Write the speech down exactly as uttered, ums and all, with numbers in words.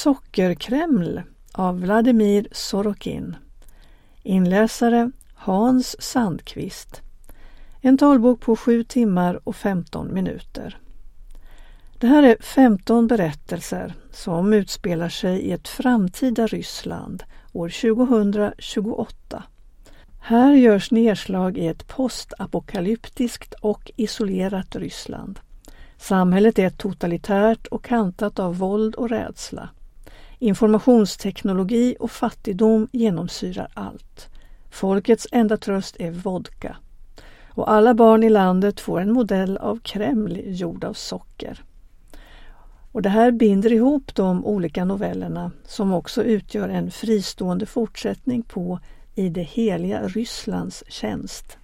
Sockerkreml av Vladimir Sorokin. Inläsare Hans Sandqvist. En talbok på sju timmar och femton minuter. Det här är femton berättelser som utspelar sig i ett framtida Ryssland år tjugohundratjugoåtta. Här görs nedslag i ett postapokalyptiskt och isolerat Ryssland. Samhället är totalitärt och kantat av våld och rädsla. Informationsteknologi och fattigdom genomsyrar allt. Folkets enda tröst är vodka. Och alla barn i landet får en modell av Kreml gjord av socker. Och det här binder ihop de olika novellerna som också utgör en fristående fortsättning på I det heliga Rysslands tjänst.